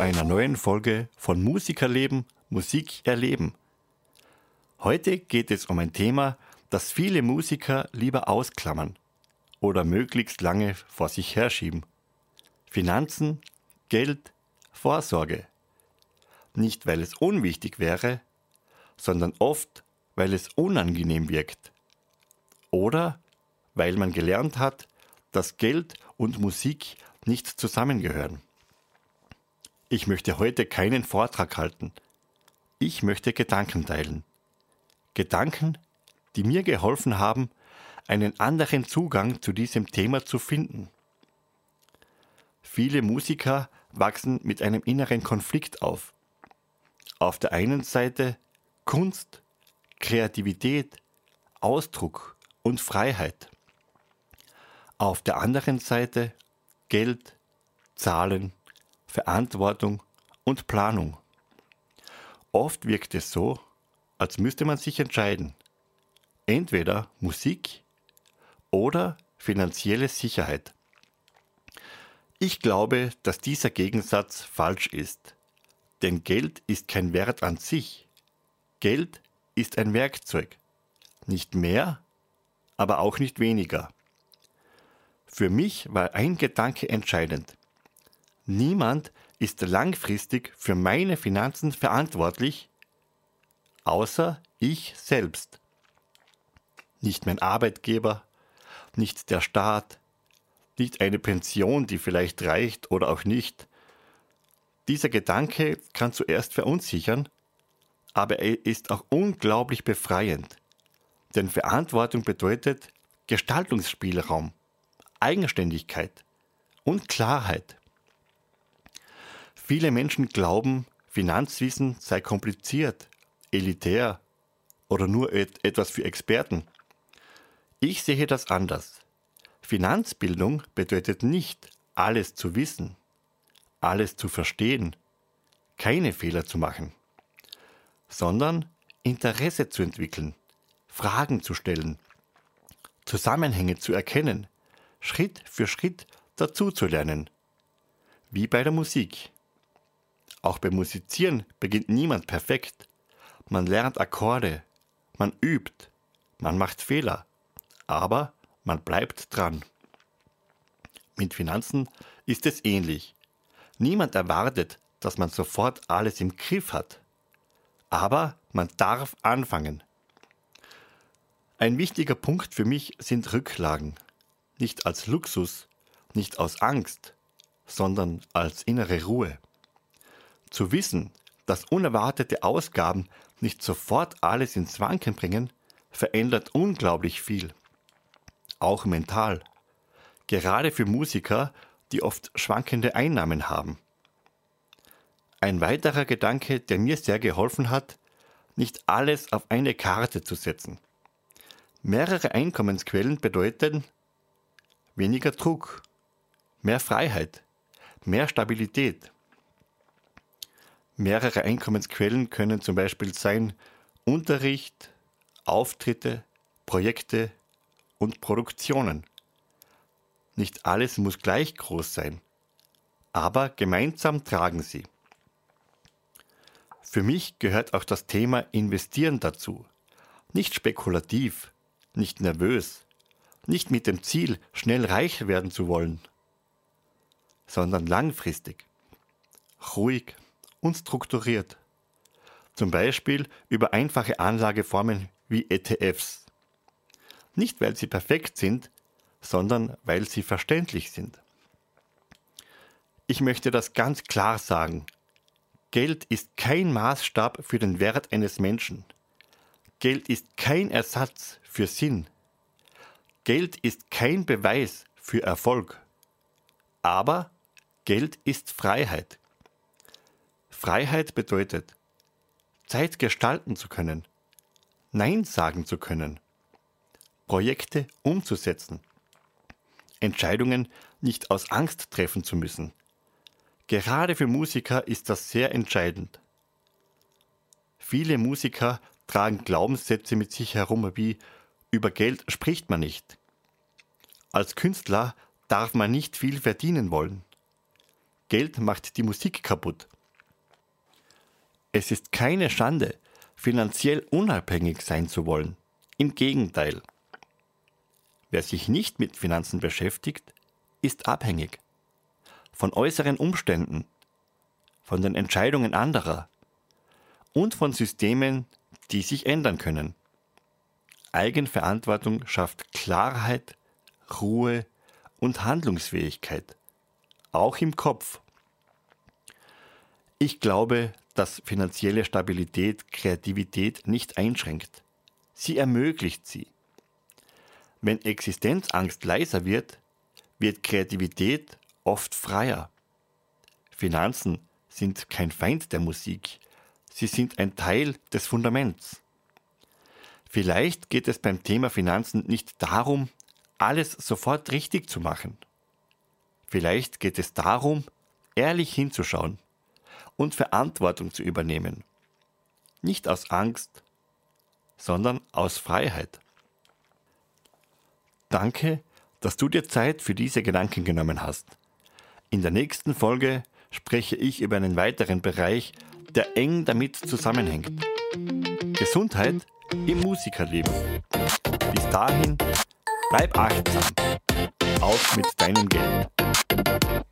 einer neuen Folge von Musikerleben, Musik erleben. Heute geht es um ein Thema, das viele Musiker lieber ausklammern oder möglichst lange vor sich herschieben. Finanzen, Geld, Vorsorge. Nicht, weil es unwichtig wäre, sondern oft, weil es unangenehm wirkt. Oder weil man gelernt hat, dass Geld und Musik nicht zusammengehören. Ich möchte heute keinen Vortrag halten. Ich möchte Gedanken teilen. Gedanken, die mir geholfen haben, einen anderen Zugang zu diesem Thema zu finden. Viele Musiker wachsen mit einem inneren Konflikt auf. Auf der einen Seite Kunst, Kreativität, Ausdruck und Freiheit. Auf der anderen Seite Geld, Zahlen, Verantwortung und Planung. Oft wirkt es so, als müsste man sich entscheiden. Entweder Musik oder finanzielle Sicherheit. Ich glaube, dass dieser Gegensatz falsch ist. Denn Geld ist kein Wert an sich. Geld ist ein Werkzeug. Nicht mehr, aber auch nicht weniger. Für mich war ein Gedanke entscheidend. Niemand ist langfristig für meine Finanzen verantwortlich, außer ich selbst. Nicht mein Arbeitgeber, nicht der Staat, nicht eine Pension, die vielleicht reicht oder auch nicht. Dieser Gedanke kann zuerst verunsichern, aber er ist auch unglaublich befreiend. Denn Verantwortung bedeutet Gestaltungsspielraum, Eigenständigkeit und Klarheit. Viele Menschen glauben, Finanzwissen sei kompliziert, elitär oder nur etwas für Experten. Ich sehe das anders. Finanzbildung bedeutet nicht, alles zu wissen, alles zu verstehen, keine Fehler zu machen, sondern Interesse zu entwickeln, Fragen zu stellen, Zusammenhänge zu erkennen, Schritt für Schritt dazuzulernen. Wie bei der Musik. Auch beim Musizieren beginnt niemand perfekt. Man lernt Akkorde, man übt, man macht Fehler, aber man bleibt dran. Mit Finanzen ist es ähnlich. Niemand erwartet, dass man sofort alles im Griff hat. Aber man darf anfangen. Ein wichtiger Punkt für mich sind Rücklagen. Nicht als Luxus, nicht aus Angst, sondern als innere Ruhe. Zu wissen, dass unerwartete Ausgaben nicht sofort alles ins Wanken bringen, verändert unglaublich viel. Auch mental. Gerade für Musiker, die oft schwankende Einnahmen haben. Ein weiterer Gedanke, der mir sehr geholfen hat, nicht alles auf eine Karte zu setzen. Mehrere Einkommensquellen bedeuten weniger Druck, mehr Freiheit, mehr Stabilität. Mehrere Einkommensquellen können zum Beispiel sein Unterricht, Auftritte, Projekte und Produktionen. Nicht alles muss gleich groß sein, aber gemeinsam tragen sie. Für mich gehört auch das Thema Investieren dazu. Nicht spekulativ, nicht nervös, nicht mit dem Ziel, schnell reich werden zu wollen, sondern langfristig, ruhig und strukturiert. Zum Beispiel über einfache Anlageformen wie ETFs. Nicht, weil sie perfekt sind, sondern weil sie verständlich sind. Ich möchte das ganz klar sagen. Geld ist kein Maßstab für den Wert eines Menschen. Geld ist kein Ersatz für Sinn. Geld ist kein Beweis für Erfolg. Aber Geld ist Freiheit. Freiheit bedeutet, Zeit gestalten zu können, Nein sagen zu können, Projekte umzusetzen, Entscheidungen nicht aus Angst treffen zu müssen. Gerade für Musiker ist das sehr entscheidend. Viele Musiker tragen Glaubenssätze mit sich herum wie über Geld spricht man nicht. Als Künstler darf man nicht viel verdienen wollen. Geld macht die Musik kaputt. Es ist keine Schande, finanziell unabhängig sein zu wollen. Im Gegenteil. Wer sich nicht mit Finanzen beschäftigt, ist abhängig. Von äußeren Umständen, von den Entscheidungen anderer und von Systemen, die sich ändern können. Eigenverantwortung schafft Klarheit, Ruhe und Handlungsfähigkeit, auch im Kopf. Ich glaube, dass finanzielle Stabilität Kreativität nicht einschränkt. Sie ermöglicht sie. Wenn Existenzangst leiser wird, wird Kreativität oft freier. Finanzen sind kein Feind der Musik, sie sind ein Teil des Fundaments. Vielleicht geht es beim Thema Finanzen nicht darum, alles sofort richtig zu machen. Vielleicht geht es darum, ehrlich hinzuschauen und Verantwortung zu übernehmen. Nicht aus Angst, sondern aus Freiheit. Danke, dass du dir Zeit für diese Gedanken genommen hast. In der nächsten Folge spreche ich über einen weiteren Bereich, der eng damit zusammenhängt. Gesundheit im Musikerleben. Bis dahin, bleib achtsam. Auch mit deinem Geld.